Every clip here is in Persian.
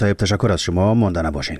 طيب تشکر از شما، مانده نباشین.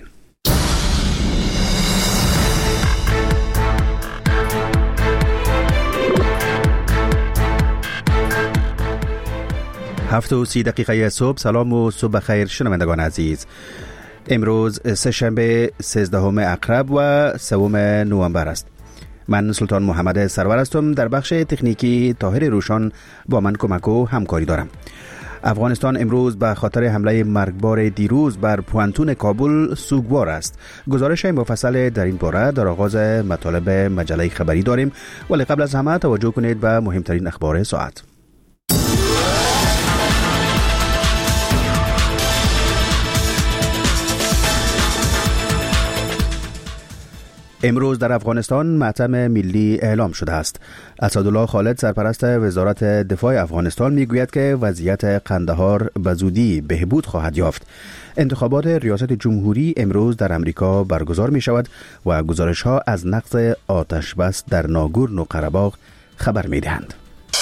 هفت و 30 دقیقه صبح. سلام و صبح خیر شنوندگان عزیز. امروز سه شنبه 13 اکرب و 3 نوامبر است. من سلطان محمد سرور هستم. در بخش تکنیکی طاهر روشان با من کمک و همکاری دارم. افغانستان امروز به خاطر حمله مرگبار دیروز بر پوانتون کابل سوگوار است. گزارش مفصل در این باره در آغاز مطالب مجله خبری داریم، ولی قبل از همه توجه کنید به مهمترین اخبار ساعت. امروز در افغانستان ماتم ملی اعلام شده است. اسدالله خالد سرپرست وزارت دفاع افغانستان میگوید که وضعیت قندهار به زودی بهبود خواهد یافت. انتخابات ریاست جمهوری امروز در امریکا برگزار می شود و گزارش ها از نقض آتش بس در ناگورنو قره‌باغ خبر می دهند.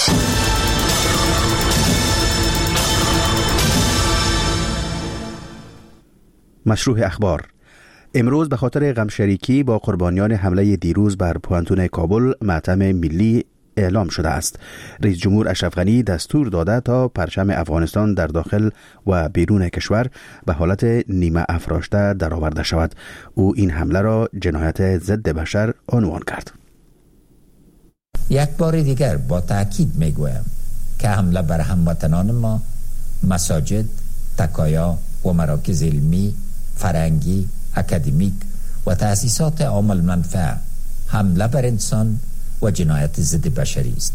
مشروع اخبار. امروز به خاطر غمشریکی با قربانیان حمله دیروز بر پوانتون کابل ماتم ملی اعلام شده است. رئیس جمهور اشرف غنی دستور داده تا پرچم افغانستان در داخل و بیرون کشور به حالت نیمه افراشته درآورده شود. او این حمله را جنایت ضد بشر عنوان کرد. یک بار دیگر با تأکید میگویم که حمله بر هموطنان ما، مساجد، تکایا و مراکز علمی، فرهنگی، اکادمیک و تأسیسات عام المنفعه حمله بر انسان و جنایت ضد بشری است.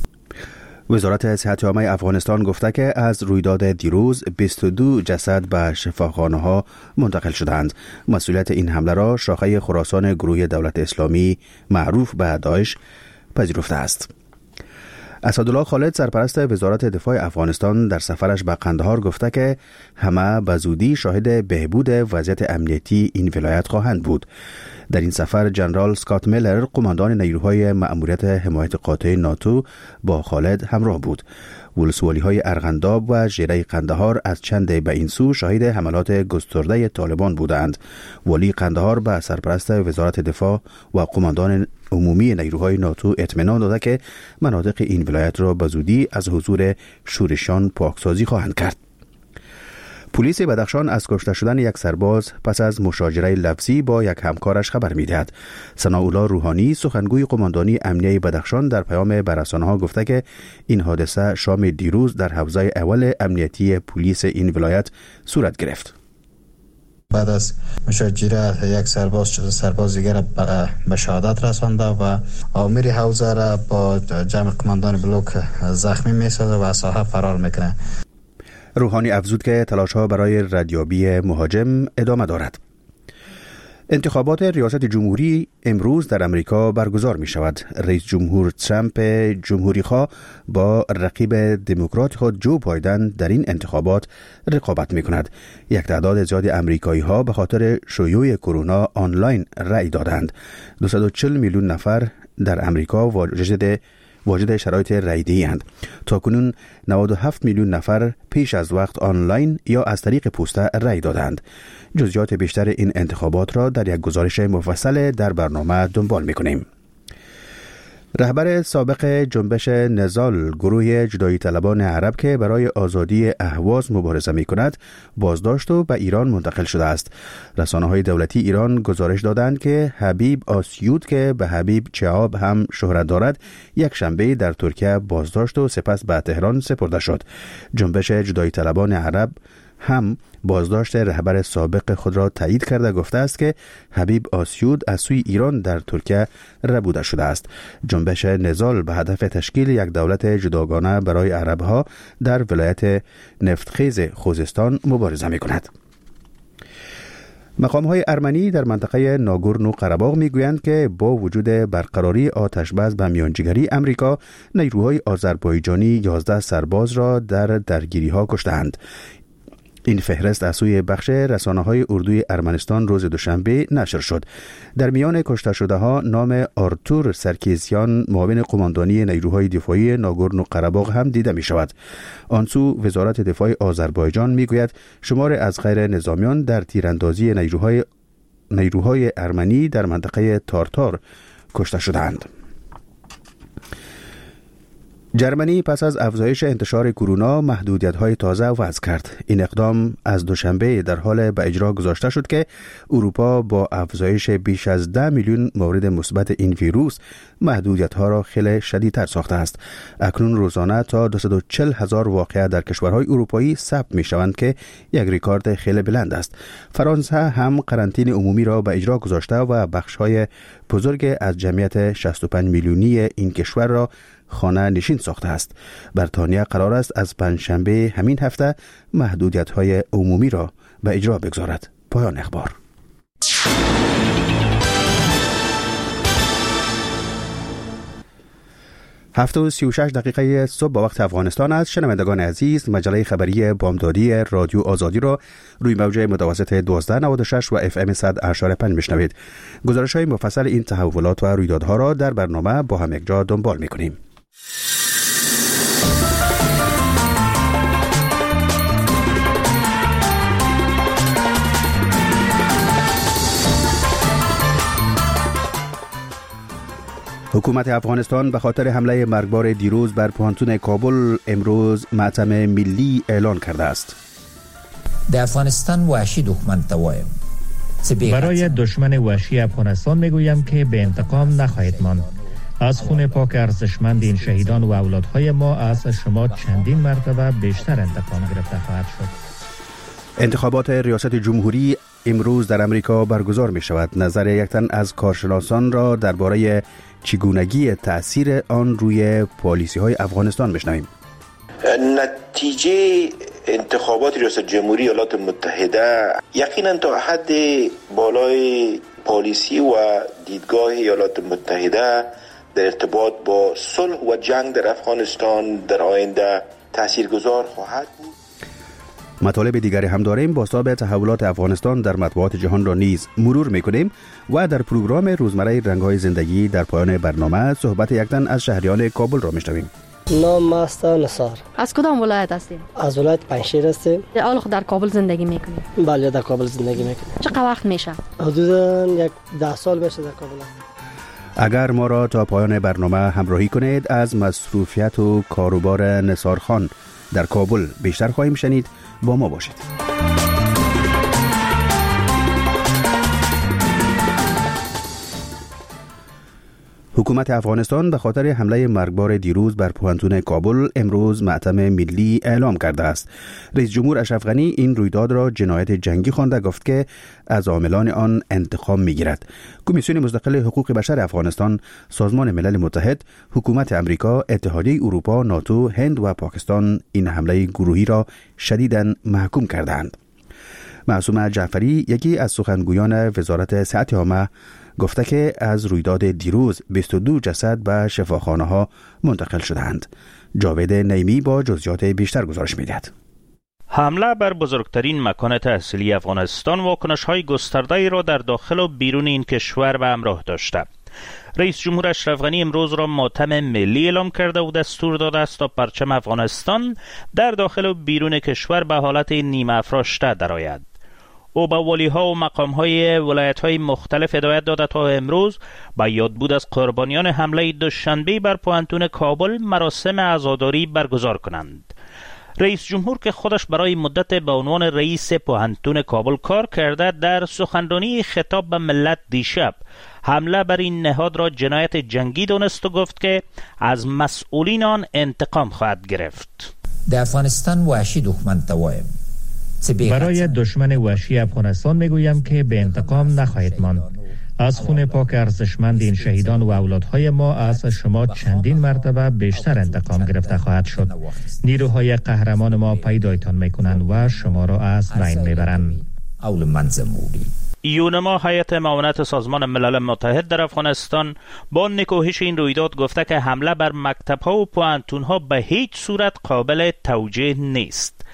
وزارت صحت عامه افغانستان گفته که از رویداد دیروز 22 جسد به شفاخانه ها منتقل شدند. مسئولیت این حمله را شاخه خراسان گروه دولت اسلامی معروف به داعش پذیرفته است. اسدالله خالد سرپرست وزارت دفاع افغانستان در سفرش به قندهار گفته که همه به زودی شاهد بهبود وضعیت امنیتی این ولایت خواهند بود. در این سفر جنرال اسکات میلر قماندان نیروهای مأموریت حمایت قاطع ناتو با خالد همراه بود. ولسوالی‌های ارغنداب و ژیره قندهار از چند به این سو شاهد حملات گسترده طالبان بودند. ولی قندهار به سرپرست وزارت دفاع و قماندان عمومی نیروهای ناتو اطمینان داده که مناطق این ولایت را به زودی از حضور شورشیان پاکسازی خواهند کرد. پلیس بدخشان از کشته شدن یک سرباز پس از مشاجره لفظی با یک همکارش خبر می‌دهد. ثناءالله روحانی سخنگوی قماندانی امنیه بدخشان در پیام به رسانه‌ها گفته که این حادثه شام دیروز در حوزه اول امنیتی پلیس این ولایت صورت گرفت. بعد از مشاجره یک سرباز دیگر به شهادت رسانده و آمر حوزه را با جمع قماندان بلوک زخمی می‌سازد و از ساحه فرار می‌کنه. روحانی افزود که تلاش‌ها برای ردیابی مهاجم ادامه دارد. انتخابات ریاست جمهوری امروز در امریکا برگزار می شود. رئیس جمهور ترامپ جمهوری‌خواه با رقیب دموکرات خود جو بایدن در این انتخابات رقابت می کند. یک تعداد زیاد امریکایی ها به خاطر شیوع کرونا آنلاین رأی دادند. 240 میلیون نفر در امریکا واجد شرایط رأی‌دهی اند. تاکنون 97 میلیون نفر پیش از وقت آنلاین یا از طریق پوسته رأی دادند. جزئیات بیشتر این انتخابات را در یک گزارش مفصل در برنامه دنبال می‌کنیم. رهبر سابق جنبش نضال گروه جدایی طلبان عرب که برای آزادی اهواز مبارزه می کند بازداشت و به ایران منتقل شده است. رسانه‌های دولتی ایران گزارش دادند که حبیب آسیود که به حبیب چعاب هم شهرت دارد یک شنبه در ترکیه بازداشت و سپس به تهران سپرده شد. جنبش جدایی طلبان عرب هم بازداشت رهبر سابق خود را تایید کرده گفته است که حبیب آسیود از سوی ایران در ترکیه ربوده شده است. جنبش نضال به هدف تشکیل یک دولت جداگانه برای عربها در ولایت نفتخیز خوزستان مبارزه می کند. مقام‌های ارمنی در منطقه ناگورنو قره‌باغ می‌گویند که با وجود برقراری آتش‌بس به میانجیگری امریکا، نیروهای آذربایجانی 11 سرباز را در درگیری‌ها کشتند. این فهرست از سوی بخش رسانه‌های اردوی ارمنستان روز دوشنبه نشر شد. در میان کشته شده ها نام آرتور سرکیزیان، معاون قماندانی نیروهای دفاعی ناگورنو قره‌باغ هم دیده می شود. آنسو وزارت دفاع آذربایجان می گوید شمار از غیر نظامیان در تیراندازی نیروهای ارمنی در منطقه تارتار کشته شدند. جرمنی پس از افزایش انتشار کرونا محدودیت‌های تازه وضع کرد. این اقدام از دوشنبه در حال به اجرا گذاشته شد که اروپا با افزایش بیش از 10 میلیون مورد مثبت این ویروس محدودیت‌ها را خیلی شدیدتر ساخته است. اکنون روزانه تا 240,000 واقعه در کشورهای اروپایی ثبت می‌شوند که یک رکورد خیلی بلند است. فرانسه هم قرنطینه عمومی را به اجرا گذاشته و بخش‌های بزرگ از جمعیت 65 میلیونی این کشور را خانه نشین ساخته است. بریتانیا قرار است از پنجشنبه همین هفته محدودیت‌های عمومی را به اجرا بگذارد. پایان اخبار. 7:36 صبح با وقت افغانستان است. شنوندگان عزیز، مجله خبری بامدادی رادیو آزادی را روی موج متوسط 1296 و FM 100.5 میشنوید. گزارش‌های مفصل این تحولات و رویدادها را در برنامه با هم یکجا دنبال می‌کنیم. حکومت افغانستان به خاطر حمله مرگبار دیروز بر پوهنتون کابل امروز ماتم ملی اعلان کرده است. در افغانستان وحشی دښمن ته وایم برای دشمن وحشی افغانستان میگویم که به انتقام نخواهید ماند. از خون پاک ارزشمند این شهیدان و اولادهای ما از شما چندین مرتبه بیشتر انتقام گرفته خواهد شد. انتخابات ریاست جمهوری امروز در امریکا برگزار می شود. نظر یک تن از کارشناسان را درباره چگونگی تأثیر آن روی پالیسی های افغانستان بشنویم. نتیجه انتخابات ریاست جمهوری ایالات متحده یقینا تا حد بالای پالیسی و دیدگاه ایالات متحده در ارتباط با صلح و جنگ در افغانستان در آینده تاثیرگذار خواهد بود. مطالب دیگری هم داریم. بازتاب تحولات افغانستان در مطبوعات جهان را نیز مرور میکنیم و در پروگرام روزمره رنگ‌های زندگی در پایان برنامه صحبت یک تن از شهریان کابل را میشنویم. نام ماستا نصار. از کدام ولایت هستید؟ از ولایت پنجشیر هستیم. حالا در کابل زندگی میکنید؟ بله در کابل زندگی میکنیم. چقدر وقت میشه؟ حدوداً 10 سال میشه در کابل. اگر ما را تا پایان برنامه همراهی کنید از مصروفیت و کاروبار نثار خان در کابل بیشتر خواهیم شنید. با ما باشید. حکومت افغانستان به خاطر حمله مرگبار دیروز بر پوهنتون کابل امروز ماتم ملی اعلام کرده است. رئیس جمهور اشرف غنی این رویداد را جنایت جنگی خوانده، گفت که از عاملان آن انتقام میگیرد. کمیسیون مستقل حقوق بشر افغانستان، سازمان ملل متحد، حکومت امریکا، اتحادیه اروپا، ناتو، هند و پاکستان این حمله گروهی را شدیداً محکوم کردند. معصومه جعفری، یکی از سخنگویان وزارت صحت عامه، گفته که از رویداد دیروز 22 جسد به شفاخانه‌ها منتقل شدند. جاوید نیمی با جزئیات بیشتر گزارش می‌دهد. حمله بر بزرگترین مکان تحصیلی افغانستان واکنش‌های گسترده‌ای را در داخل و بیرون این کشور به همراه داشته. رئیس جمهور اشرف غنی امروز را ماتم ملی اعلام کرده و دستور داده است تا پرچم افغانستان در داخل و بیرون کشور به حالت نیمه افراشته درآید. او به والی‌ها و مقام‌های ولایت‌های مختلف هدایت داده تا امروز با یادبود از قربانیان حمله دوشنبه بر پوهنتون کابل مراسم عزاداری برگزار کنند. رئیس جمهور که خودش برای مدت به عنوان رئیس پوهنتون کابل کار کرده، در سخنرانی خطاب به ملت دیشب حمله بر این نهاد را جنایت جنگی دانست و گفت که از مسئولین آن انتقام خواهد گرفت. در افغانستان وحشی دښمن ته وایم برای دشمن وحشی افغانستان میگویم که به انتقام نخواهید ماند. از خون پاک ارزشمند این شهیدان و اولادهای ما از شما چندین مرتبه بیشتر انتقام گرفته خواهد شد. نیروهای قهرمان ما پیدایتان میکنند و شما را از بین میبرند. یونما هیئت معاونت سازمان ملل متحد در افغانستان با نکوهش این رویداد گفته که حمله بر مکتب‌ها و پوهنتون‌ها به هیچ صورت قابل توجیه نیست.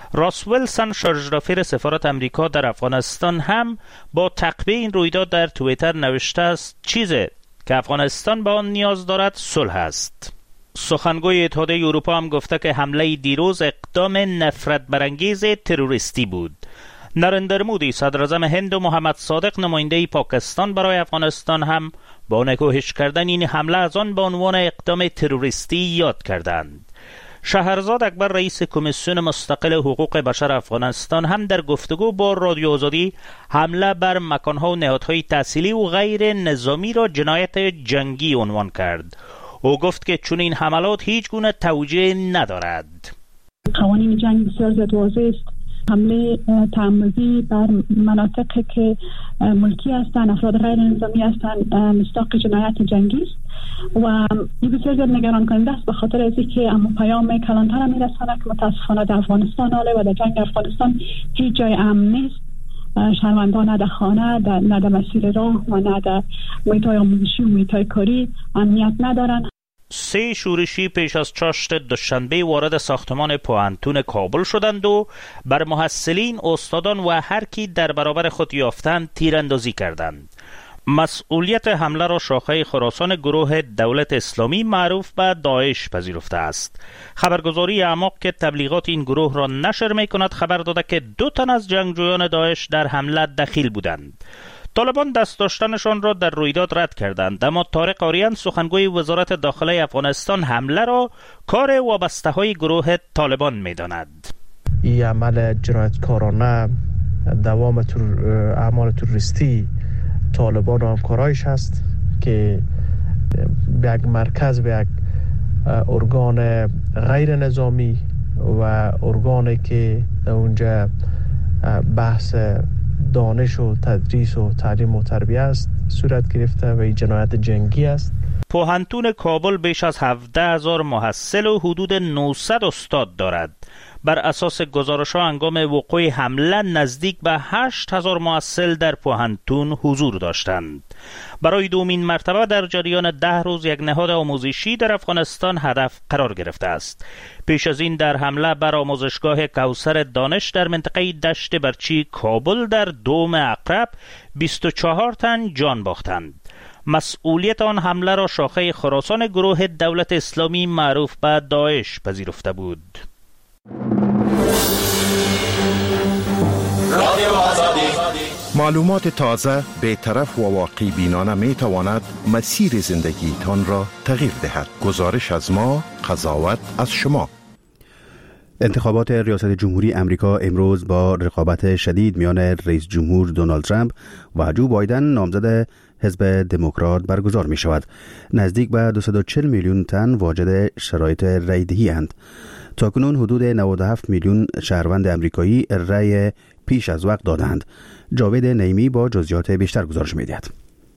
راس ویلسون شارژدافر سفارت امریکا در افغانستان هم با تعقیب این رویداد در توییتر نوشته است چیزی که افغانستان به آن نیاز دارد صلح است. سخنگوی اتحادیه اروپا هم گفته که حمله دیروز اقدام نفرت برانگیز تروریستی بود. نریندر مودی صدر اعظم هند و محمد صادق نماینده پاکستان برای افغانستان هم با نکوهش کردن این حمله از آن به عنوان اقدام تروریستی یاد کردند. شهرزاد اکبر رئیس کمیسیون مستقل حقوق بشر افغانستان هم در گفتگو با رادیو آزادی حمله بر مکانها و نهادهای تحصیلی و غیر نظامی را جنایت جنگی عنوان کرد. او گفت که چون این حملات هیچ گونه توجیه ندارد. قوانین جنگ بسیار زیاد واضح است. حمله تعمدی بر مناطقی که ملکی هستند، افراد غیر نظامی هستند، مصداق جنایت جنگی است و این بسیار زیاد نگران کننده است، به خاطر از اینکه اما پیام کلانتر میرساند که متاسفانه در افغانستان حاله و در جنگ افغانستان هیچ جای امن نیست. شهروندان نه در خانه، نه در مسیر راه و نه در محیط‌های آموزشی و محیط‌های کاری امنیت ندارند. 3 شورشی پیش از چاشت دوشنبه وارد ساختمان پوهنتون کابل شدند و بر محصلین، استادان و هر کی در برابر خود یافتند تیراندازی کردند. مسئولیت حمله را شاخه خراسان گروه دولت اسلامی معروف به داعش پذیرفته است. خبرگزاری اعماق که تبلیغات این گروه را نشر می کند خبر داده که 2 تن از جنگجویان داعش در حمله دخیل بودند. طالبان دست داشتنشان را در رویداد رد کردند، اما طارق آریان سخنگوی وزارت داخله افغانستان حمله را کار وابسته‌های گروه طالبان می‌داند. این عمل جنایتکارانه دوام اعمال تروریستی طالبان و همکارایش هست که به یک مرکز، به یک ارگان غیر نظامی و ارگانی که در اونجا بحث دانش و تدریس و تعلیم و تربیه است صورت گرفته و این جنایت جنگی است. پوهنتون کابل بیش از 17,000 محصل و حدود 900 استاد دارد. بر اساس گزارش‌ها هنگام وقوع حمله نزدیک به 8,000 محصل در پوهنتون حضور داشتند. برای دومین مرتبه در جریان 10 روز یک نهاد آموزشی در افغانستان هدف قرار گرفته است. پیش از این در حمله بر آموزشگاه کوثر دانش در منطقه دشت برچی کابل در دوم عقرب 24 تن جان باختند. مسئولیت آن حمله را شاخه خراسان گروه دولت اسلامی معروف به داعش پذیرفته بود. معلومات تازه، بی‌طرف و واقع بینانه می تواند مسیر زندگی تان را تغییر دهد. گزارش از ما، قضاوت از شما. انتخابات ریاست جمهوری امریکا امروز با رقابت شدید میان رئیس جمهور دونالد ترامپ و جو بایدن نامزد حزب دموکرات برگزار می شود. نزدیک به 240 میلیون تن واجد شرایط رای دهی اند. تاکنون حدود 97 میلیون شهروند امریکایی رای پیش از وقت دادند. جاوید نعیمی با جزئیات بیشتر گزارش می دهد.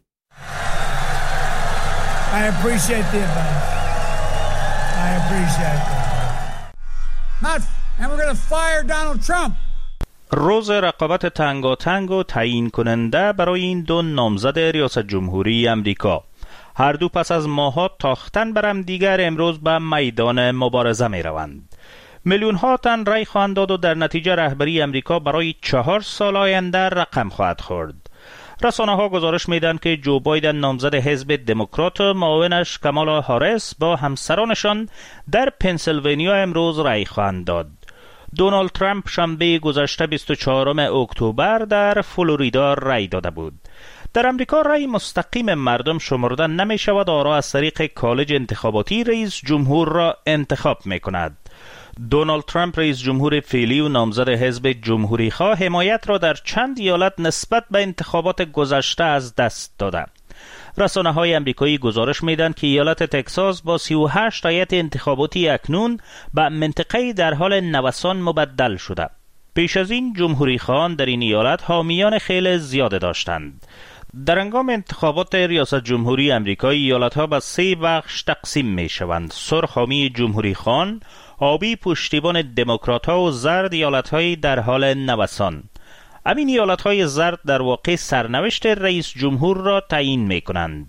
روز رقابت تنگاتنگ و تعیین کننده برای این 2 نامزد ریاست جمهوری امریکا. هر دو پس از ماه‌ها تاختن بر هم دیگر امروز به میدان مبارزه می روند. میلیون ها تن رای خواهند داد و در نتیجه رهبری امریکا برای 4 سال آینده رقم خواهد خورد. رسانه ها گزارش میدن که جو بایدن نامزد حزب دموکرات و معاونش کامالا هاریس با همسرانشان در پنسیلوانیا امروز رای خواهند داد. دونالد ترامپ شنبه گذشته 24 اکتبر در فلوریدا رای داده بود. در امریکا رای مستقیم مردم شمرده نمی شود، آرا از طریق کالج انتخاباتی رئیس جمهور را انتخاب می کند. دونالد ترامپ رئیس جمهور فعلی و نامزد حزب جمهوری خواه حمایت را در چند ایالت نسبت به انتخابات گذشته از دست داده. رسانه های امریکایی گزارش میدن که ایالت تگزاس با 38 ایالت انتخاباتی اکنون به منطقه‌ای در حال نوسان مبدل شده. پیش از این جمهوری خواهان در این ایالت حامیان خیلی زیاده داشتند. در هنگام انتخابات ریاست جمهوری امریکا ایالت‌ها به 3 بخش تقسیم می‌شوند: سرخ حامی جمهوری خواهان، آبی پشتیبان دموکرات‌ها و زرد ایالت‌های در حال نوسان. همین ایالت‌های زرد در واقع سرنوشت رئیس جمهور را تعیین می‌کنند.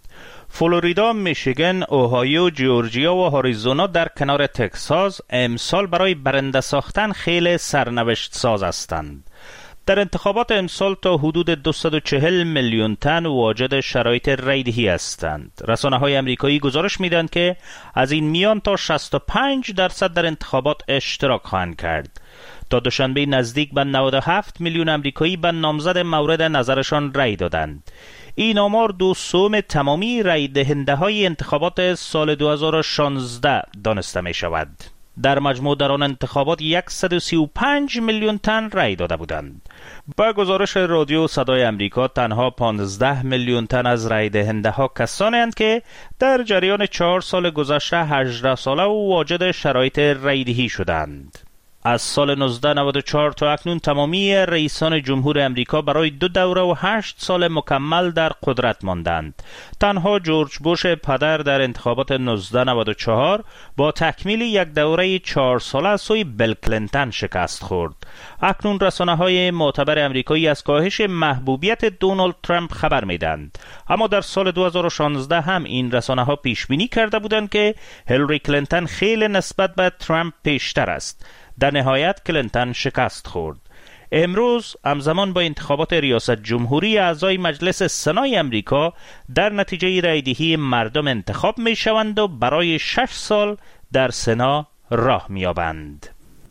فلوریدا، میشیگن، اوهایو، جورجیا و آریزونا در کنار تگزاس امسال برای برنده ساختن خیلی سرنوشت ساز هستند. در انتخابات امسال تا حدود 240 میلیون تن واجد شرایط رایدهی هستند. رسانه‌های آمریکایی گزارش میدن که از این میان تا 65% در انتخابات اشتراک خواهند کرد. تا دوشنبه نزدیک به 97 میلیون آمریکایی به نامزد مورد نظرشان رای دادند. این آمار 2/3 تمامی رای دهنده های انتخابات سال 2016 دانسته می شود. در مجموع در آن انتخابات 135 میلیون تن رای داده بودند. با گزارش رادیو صدای آمریکا تنها 15 میلیون تن از رای دهنده ها کسانی اند که در جریان 4 سال گذشته 18 ساله و واجد شرایط رای دهی شدند. از سال 1994 تا اکنون تمامی رئیسان جمهور امریکا برای 2 دوره و 8 سال مکمل در قدرت ماندند. تنها جورج بوش پدر در انتخابات 1994 با تکمیل یک دوره 4 ساله از سوی بیل کلینتون شکست خورد. اکنون رسانه‌های معتبر امریکایی از کاهش محبوبیت دونالد ترامپ خبر میدند. اما در سال 2016 هم این رسانه‌ها پیش بینی کرده بودند که هیلاری کلینتون خیلی نسبت به ترامپ پیشتر است. در نهایت کلینتون شکست خورد. امروز همزمان با انتخابات ریاست جمهوری اعضای مجلس سنای امریکا در نتیجه رایدهی مردم انتخاب می شوند و برای 6 سال در سنا راه می یابند.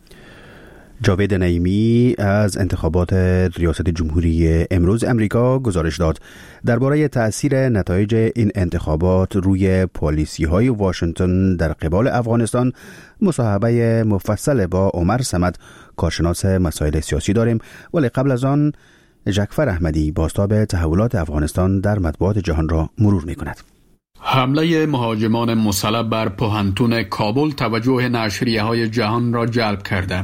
جاوید نعیمی از انتخابات ریاست جمهوری امروز امریکا گزارش داد. درباره تأثیر نتایج این انتخابات روی پالیسی‌های واشنگتن در قبال افغانستان مصاحبه مفصل با عمر صمد، کارشناس مسائل سیاسی داریم، ولی قبل از آن جعفر احمدی بازتاب تحولات افغانستان در مطبوعات جهان را مرور می‌کند. حمله مهاجمان مسلح بر پوهنتون کابل توجه نشریه‌های جهان را جلب کرده.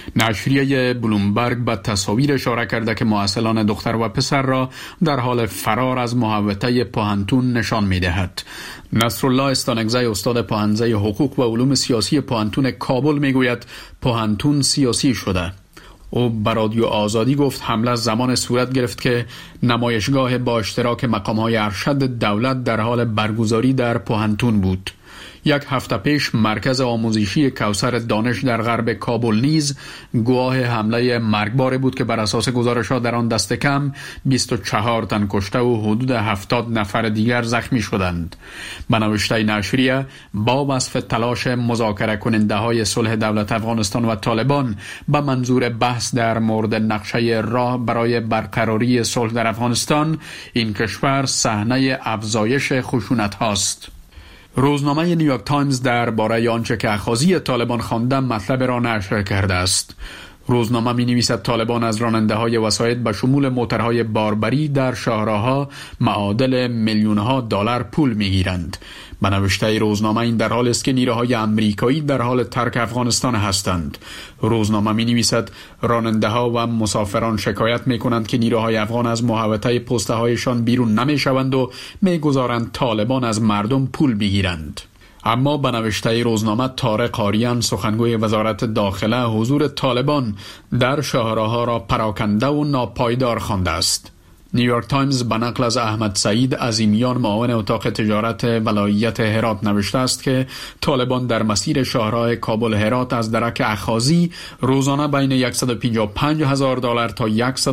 نشریه بلومبرگ به تصاویر اشاره کرده که محصلان دختر و پسر را در حال فرار از محوطه پوهنتون نشان می‌دهد. نصرالله استانکزی، استاد پوهنځی حقوق و علوم سیاسی پوهنتون کابل میگوید پوهنتون سیاسی شده. او به رادیو آزادی گفت حمله زمان صورت گرفت که نمایشگاه با اشتراک مقام‌های ارشد دولت در حال برگزاری در پوهنتون بود. 1 هفته پیش مرکز آموزشی کوثر دانش در غرب کابل نیز گواه حمله مرگباری بود که بر اساس گزارش‌ها در آن دست کم 24 تن کشته و حدود 70 نفر دیگر زخمی شدند. به نوشته نشریه با وصف تلاش مذاکره کننده های صلح دولت افغانستان و طالبان به منظور بحث در مورد نقشه راه برای برقراری صلح در افغانستان، این کشور صحنه افزایش خشونت هاست. روزنامه نیویورک تایمز درباره آنچه که اخاذی طالبان خوانده مطلب را نشر کرده است. روزنامه می نویسد طالبان از راننده های وسایط به شمول موترهای باربری در شاهراه‌ها معادل میلیون‌ها دلار پول می گیرند. به نوشته روزنامه این در حال است که نیروهای آمریکایی در حال ترک افغانستان هستند. روزنامه می نویسد راننده ها و مسافران شکایت می کنند که نیروهای افغان از محوطه پسته هایشان بیرون نمی شوند و می گذارند طالبان از مردم پول بگیرند. اما به نوشته روزنامه طارق آریان، سخنگوی وزارت داخله، حضور طالبان در شاهراه‌ها را پراکنده و ناپایدار خوانده است. نیویورک تایمز به نقل از احمد سعید عظیمیان، معاون اتاق تجارت ولایت هرات نوشته است که طالبان در مسیر شاهراه کابل هرات از درک اخاذی روزانه بین $155,000 تا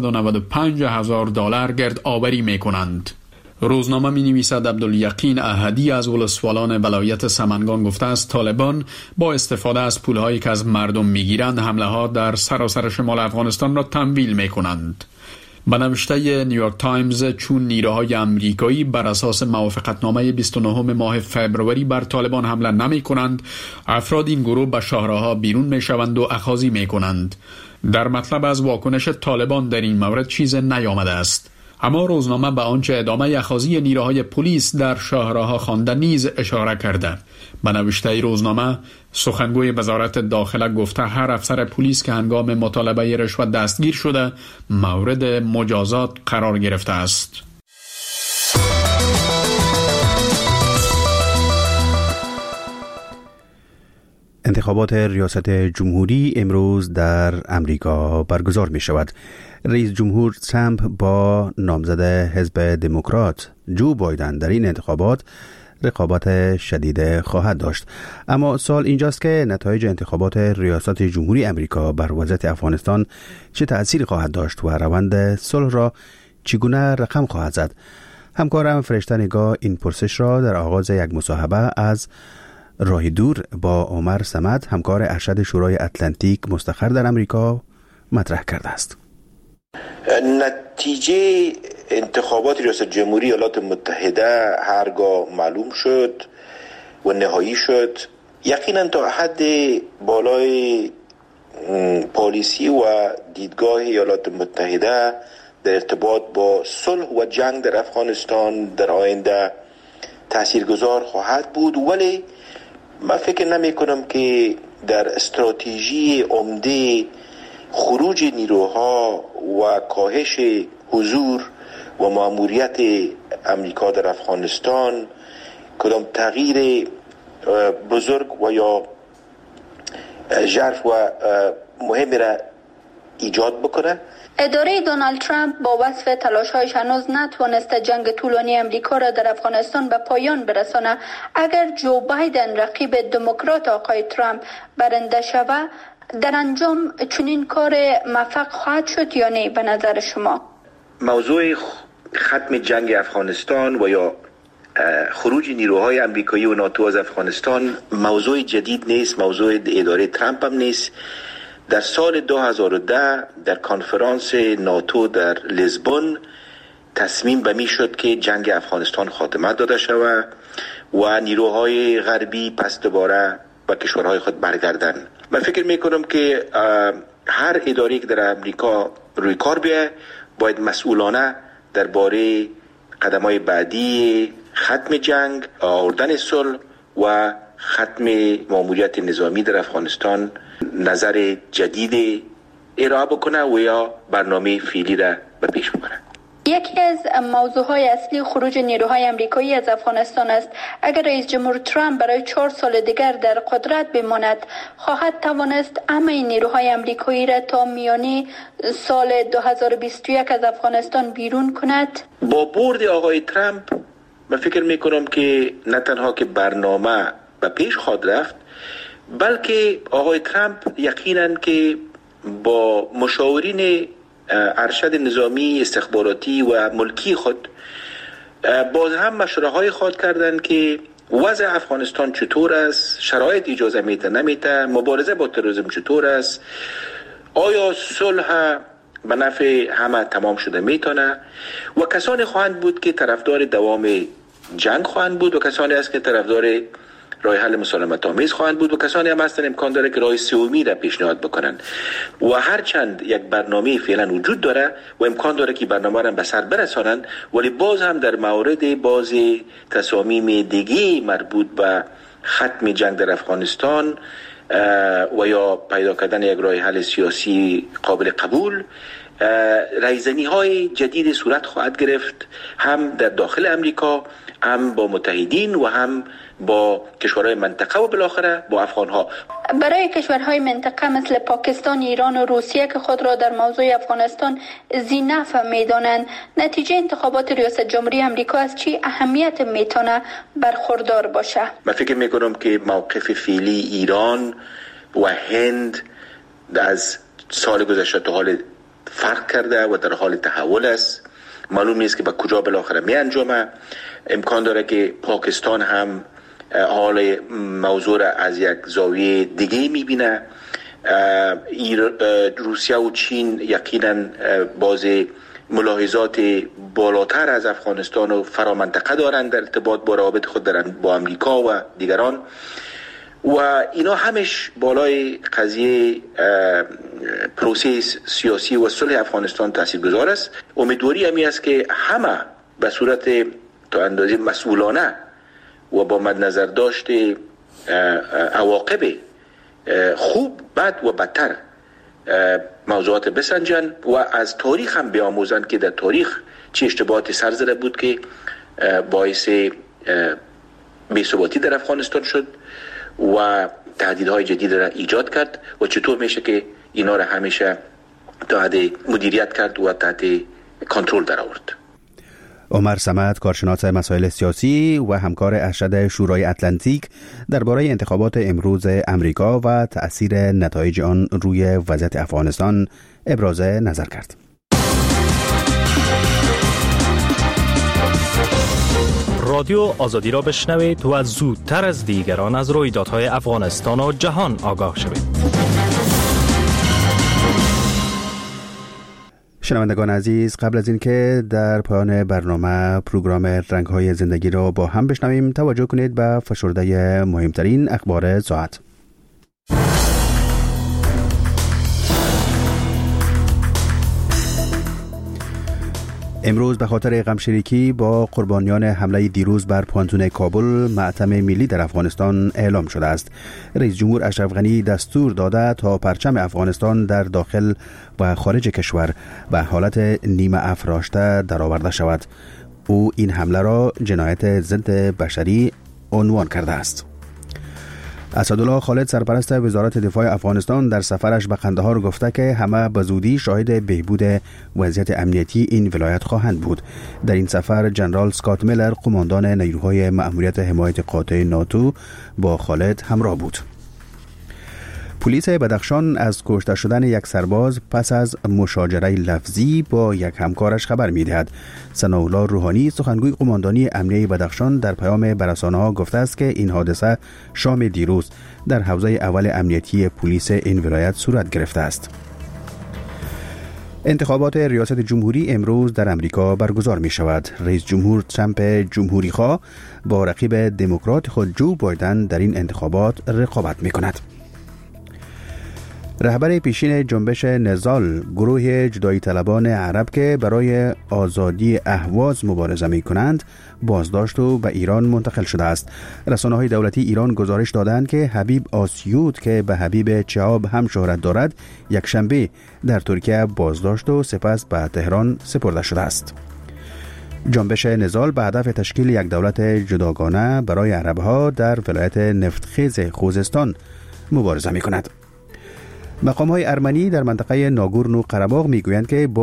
$195,000 گرد آوری می کنند. روزنامه می نویسد عبدالیقین احدی از ولسوالان ولایت سمنگان گفته است طالبان با استفاده از پولهایی که از مردم می گیرند حمله ها در سراسر شمال افغانستان را تمویل می کنند. به نوشته نیویورک تایمز چون نیروهای آمریکایی بر اساس موافقتنامه 29 ماه فبروری بر طالبان حمله نمی کنند، افراد این گروه به شاهراه‌ها بیرون می شوند و اخاذی می کنند. در مطلب از واکنش طالبان در این مورد چیز نیامده است. اما روزنامه به آنچه ادامه اخاذی نیروهای پلیس در شاهراه‌ها خوانده نیز اشاره کرده. به نوشته روزنامه سخنگوی وزارت داخله گفته هر افسر پلیس که هنگام مطالبه رشوت دستگیر شده مورد مجازات قرار گرفته است. انتخابات ریاست جمهوری امروز در امریکا برگزار می شود. رئیس جمهور ترامپ با نامزد حزب دموکرات جو بایدن در این انتخابات رقابت شدید خواهد داشت. اما سوال اینجاست که نتایج انتخابات ریاست جمهوری امریکا بر وضعیت افغانستان چه تأثیری خواهد داشت و روند صلح را چگونه رقم خواهد زد. همکارم فرشته نگاه این پرسش را در آغاز یک مصاحبه از راه دور با عمر صمد، همکار ارشد شورای اتلانتیک مستقر در امریکا، مطرح کرده است. نتیجه انتخابات ریاست جمهوری ایالات متحده هرگاه معلوم شد و نهایی شد، یقینا تا حد بالای پالیسی و دیدگاه ایالات متحده در ارتباط با صلح و جنگ در افغانستان در آینده تاثیرگذار خواهد بود. ولی من فکر نمی کنم که در استراتژی عمده خروج نیروها و کاهش حضور و مأموریت امریکا در افغانستان کدام تغییر بزرگ و یا ژرف و مهمی را ایجاد بکنه. اداره دونالد ترامپ با وصف تلاش‌هایش هنوز نتوانسته جنگ طولانی امریکا را در افغانستان به پایان برسانه. اگر جو بایدن رقیب دموکرات آقای ترامپ برنده شود، در انجام چنین کار موفق خواهد شد یا نه به نظر شما؟ موضوع ختم جنگ افغانستان و یا خروج نیروهای امریکایی و ناتو از افغانستان موضوع جدید نیست، موضوع اداره ترامپ هم نیست. در سال 2010 در کنفرانس ناتو در لیزبون تصمیم به می شد که جنگ افغانستان خاتمه داده شود و نیروهای غربی پس دوباره به کشورهای خود برگردن. من فکر می کنم که هر اداره‌ای که در امریکا روی کار بیه باید مسئولانه درباره قدم‌های بعدی ختم جنگ، آوردن صلح و ختم مأموریت نظامی در افغانستان نظر جدید ارائه بکنه و یا برنامه فعلی را به پیش ببره. یکی از موضوعهای اصلی خروج نیروهای امریکایی از افغانستان است. اگر رئیس جمهور ترامپ برای 4 سال دیگر در قدرت بماند، خواهد توانست همه نیروهای امریکایی را تا میانه سال 2021 از افغانستان بیرون کند؟ با برد آقای ترامپ من فکر میکنم که نه تنها که برنامه به پیش خواهد رفت، بلکه آقای ترامپ یقینا که با مشاورین ارشد نظامی، استخباراتی و ملکی خود باز هم مشوره‌های خواهد کردند که وضع افغانستان چطور است، شرایط اجازه میده نمیده، مبارزه با تروریسم چطور است، آیا صلح به نفع همه تمام شده میتونه، و کسانی خواهند بود که طرفدار دوام جنگ خواهند بود و کسانی است که طرفدار راه حل مسالمت آمیز خواهند بود و کسانی هم هستند امکان داره که راه سومی را پیشنهاد بکنن. و هرچند یک برنامه فعلا وجود داره و امکان داره که برنامه را به سر برسانند، ولی باز هم در مورد باز تصامیم دیگه مربوط به ختم جنگ در افغانستان و یا پیدا کردن یک راه حل سیاسی قابل قبول، رایزنی های جدید صورت خواهد گرفت، هم در داخل امریکا، هم با متحدین و هم با کشورهای منطقه و بالاخره با افغانها. برای کشورهای منطقه مثل پاکستان، ایران و روسیه که خود را در موضوع افغانستان ذی‌نفع می‌دانند، نتیجه انتخابات ریاست جمهوری امریکا از چی اهمیت میتونه برخوردار باشه؟ من فکر میکنم که موقف فعلی ایران و هند از سال گذشته تا حال فرق کرده و در حال تحول است. معلوم نیست که به کجا بالاخره می انجامه. امکان داره که پاکستان هم حال موضوع را از یک زاویه دیگه میبینه. روسیه و چین یقینا باز ملاحظات بالاتر از افغانستان و فرامنطقه دارند در ارتباط با روابط خود با امریکا و دیگران، و اینا همش بالای قضیه پروسس سیاسی و صلح افغانستان تاثیرگذار است. امیدواری همی است که همه به صورت تا اندازه مسئولانه و با مد نظر داشت عواقب خوب، بد و بدتر موضوعات بسنجن و از تاریخ هم بیاموزن که در تاریخ چه اشتباهاتی سر زده بود که باعث بی‌ثباتی در افغانستان شد و تهدیدهای جدید را ایجاد کرد و چطور میشه که اینا را همیشه تحت مدیریت کرد و تحت کنترل در آورد. عمر صمد، کارشناس مسائل سیاسی و همکار ارشد شورای اتلانتیک، درباره انتخابات امروز امریکا و تأثیر نتایج آن روی وضعیت افغانستان ابراز نظر کرد. رادیو آزادی را بشنوید و زودتر از دیگران از رویدادهای افغانستان و جهان آگاه شوید. شنوندگان عزیز، قبل از اینکه در پایان برنامه پروگرام رنگ‌های زندگی را با هم بشنویم، توجه کنید به فشرده مهمترین اخبار ساعت. امروز به خاطر غمشریکی با قربانیان حمله دیروز بر پانتون کابل، ماتم ملی در افغانستان اعلام شده است. رئیس جمهور اشرف غنی دستور داده تا پرچم افغانستان در داخل و خارج کشور به حالت نیمه افراشته درآورده شود. او این حمله را جنایت ضد بشری عنوان کرده است. اسدالله خالد، سرپرست وزارت دفاع افغانستان، در سفرش به قندهار گفته که همه به زودی شاهد بهبود وضعیت امنیتی این ولایت خواهند بود. در این سفر جنرال اسکات میلر، قماندان نیروهای مأموریت حمایت قاطع ناتو، با خالد همراه بود. پلیس بدخشان از کشته شدن یک سرباز پس از مشاجره لفظی با یک همکارش خبر می‌دهد. ثناءالله روحانی، سخنگوی قماندانی امنیه بدخشان، در پیام به رسانه‌ها گفته است که این حادثه شام دیروز در حوزه اول امنیتی پلیس این ولایت صورت گرفته است. انتخابات ریاست جمهوری امروز در امریکا برگزار می شود. رئیس جمهور ترامپ جمهوری خواه با رقیب دموکرات خود جو بایدن در این انتخابات رقابت می کند. رهبر پیشین جنبش نضال، گروه جدایی طلبان عرب که برای آزادی اهواز مبارزه می کنند، بازداشت و به ایران منتقل شده است. رسانه‌های دولتی ایران گزارش دادند که حبیب آسیود که به حبیب چهاب هم شهرت دارد، یک شنبه در ترکیه بازداشت و سپس به تهران سپرده شده است. جنبش نضال به هدف تشکیل یک دولت جداگانه برای عرب‌ها در ولایت نفتخیز خوزستان مبارزه می کند. مقام‌های ارمنی در منطقه ناگورنو قره‌باغ می‌گویند که با